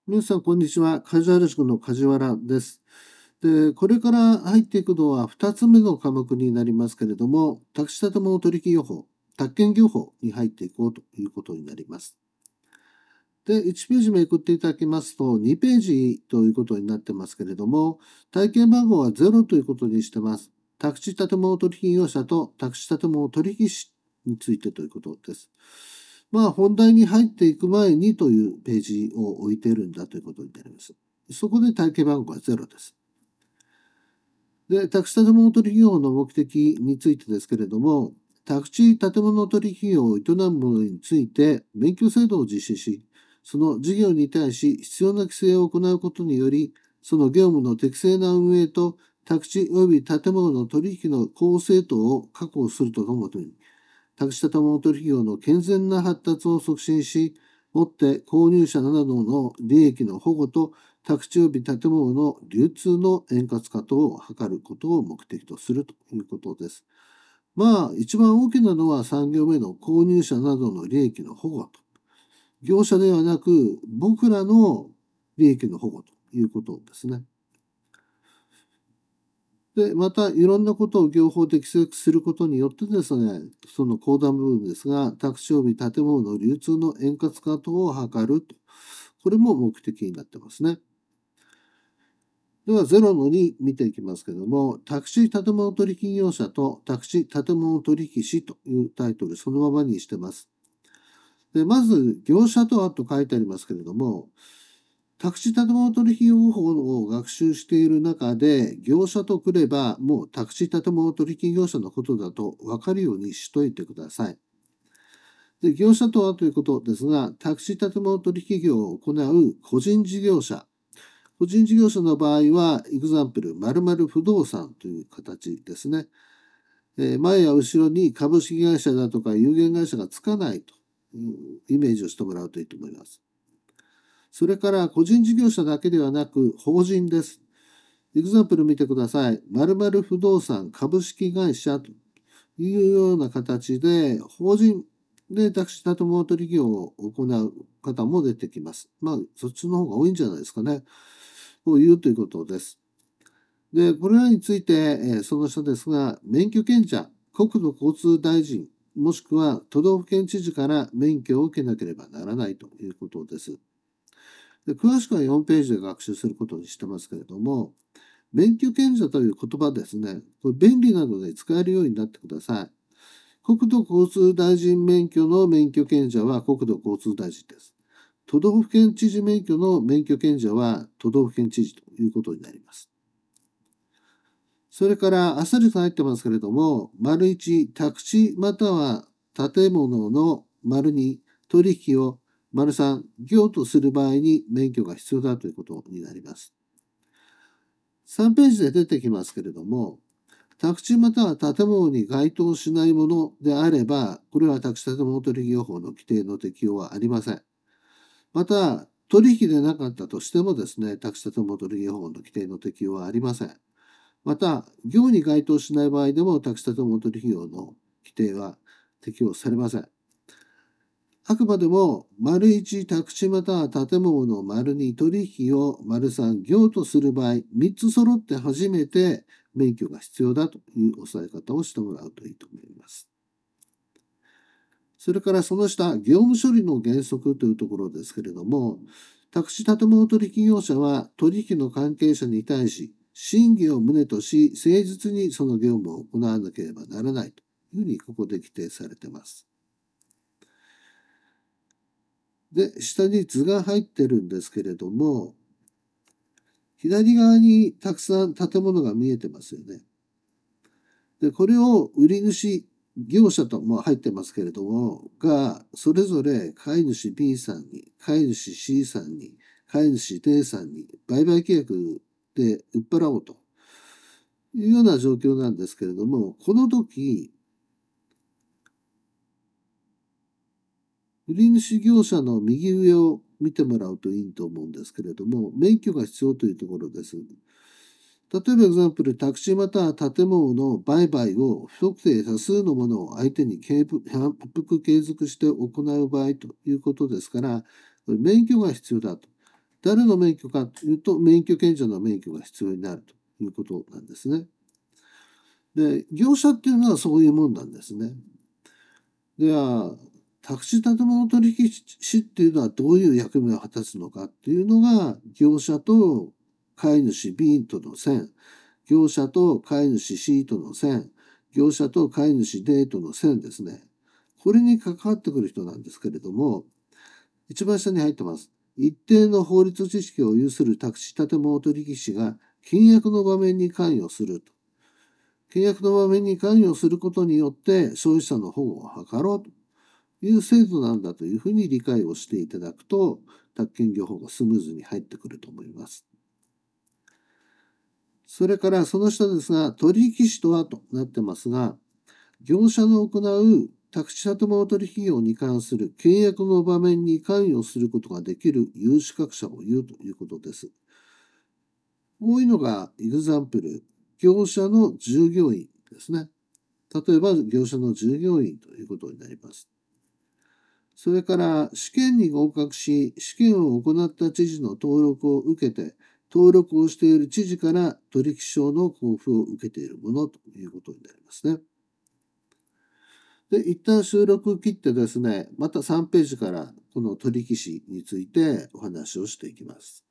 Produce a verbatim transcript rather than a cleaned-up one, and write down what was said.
皆さん、こんにちは。カジュアル塾の梶原です。で、これから入っていくのはふたつめの科目になりますけれども、宅地建物取引業法、宅建業法に入っていこうということになります。で、いちページめくっていただきますと、にページということになってますけれども、体験番号はゼロということにしてます。宅地建物取引業者と宅地建物取引士についてということです。まあ、本題に入っていく前にというページを置いているんだということになります。そこで体系番号はゼロです。で、宅地建物取引業の目的についてですけれども、宅地建物取引業を営む者について免許制度を実施し、その事業に対し必要な規制を行うことにより、その業務の適正な運営と宅地及び建物の取引の公正等を確保するとともに、宅地建物取引業の健全な発達を促進し、もって購入者などの利益の保護と宅地及び建物の流通の円滑化等を図ることを目的とするということです。まあ、一番大きなのはさん行目の購入者などの利益の保護と。業者ではなく、僕らの利益の保護ということですね。で、また、いろんなことを業法で規制することによってですね、その公団部分ですが、宅地及び建物の流通の円滑化等を図ると。これも目的になってますね。では、ゼロのに見ていきますけども、宅地建物取引業者と宅地建物取引士というタイトル、そのままにしてます。で、まず、業者とはと書いてありますけれども、宅地建物取引業法を学習している中で、業者とくれば、もう宅地建物取引業者のことだと分かるようにしといてください。で、業者とはということですが、宅地建物取引業を行う個人事業者。個人事業者の場合は、エグザンプル、〇〇不動産という形ですね。えー前や後ろに株式会社だとか有限会社がつかないというイメージをしてもらうといいと思います。それから個人事業者だけではなく法人です。エグザンプル見てください。〇〇不動産株式会社というような形で法人で宅地建物取引業を行う方も出てきます。まあ、そっちの方が多いんじゃないですかね。を言うということです。で、これらについて、えーその下ですが、免許権者、国土交通大臣、もしくは都道府県知事から免許を受けなければならないということです。で、詳しくはよんページで学習することにしてますけれども、免許権者という言葉ですね、これ便利なので使えるようになってください。国土交通大臣免許の免許権者は国土交通大臣です。都道府県知事免許の免許権者は都道府県知事ということになります。それから、あっさりと入ってますけれども、丸いち、宅地または建物の丸に取引を丸さん、業とする場合に免許が必要だということになります。さんページで出てきますけれども、宅地または建物に該当しないものであれば、これは宅地建物取引業法の規定の適用はありません。また、取引でなかったとしてもですね、宅地建物取引業法の規定の適用はありません。また、業に該当しない場合でも、宅地建物取引業の規定は適用されません。あくまでも、丸いち、宅地または建物の丸に取引を丸さん、業とする場合、みっつ揃って初めて免許が必要だという押さえ方をしてもらうといいと思います。それからその下、業務処理の原則というところですけれども、宅地建物取引業者は取引の関係者に対し、審議を旨とし、誠実にその業務を行わなければならないというふうにここで規定されています。で、下に図が入ってるんですけれども、左側にたくさん建物が見えてますよね。で、これを売り主、業者とも入ってますけれども、が、それぞれ買い主 B さんに、買い主 C さんに、買い主 D さんに売買契約で売っ払おうというような状況なんですけれども、この時、売り主業者の右上を見てもらうといいと思うんですけれども、免許が必要というところです。例えば、エグザンプル、宅地または建物の売買を不特定多数のものを相手に反復継続して行う場合ということですから、免許が必要だと誰の免許かというと、免許権者の免許が必要になるということなんですね。で、業者っていうのはそういうもんなんですね。では、宅地建物取引士っていうのはどういう役目を果たすのかっていうのが、業者と飼い主 B との線、業者と飼い主 C との線、業者と飼い主 D との線ですね。これに関わってくる人なんですけれども、一番下に入ってます。一定の法律知識を有する宅地建物取引士が契約の場面に関与すると。契約の場面に関与することによって消費者の保護を図ろうという制度なんだというふうに理解をしていただくと、宅建業法がスムーズに入ってくると思います。それからその下ですが、取引士とはとなってますが、業者の行う宅地建物取引業に関する契約の場面に関与することができる有資格者を言うということです。多いのが、エグザンプル、業者の従業員ですね。例えば、業者の従業員ということになります。それから、試験に合格し、試験を行った知事の登録を受けて、登録をしている知事から取引証の交付を受けているものということになりますね。で、一旦収録を切ってですね、またさんページからこの取引士についてお話をしていきます。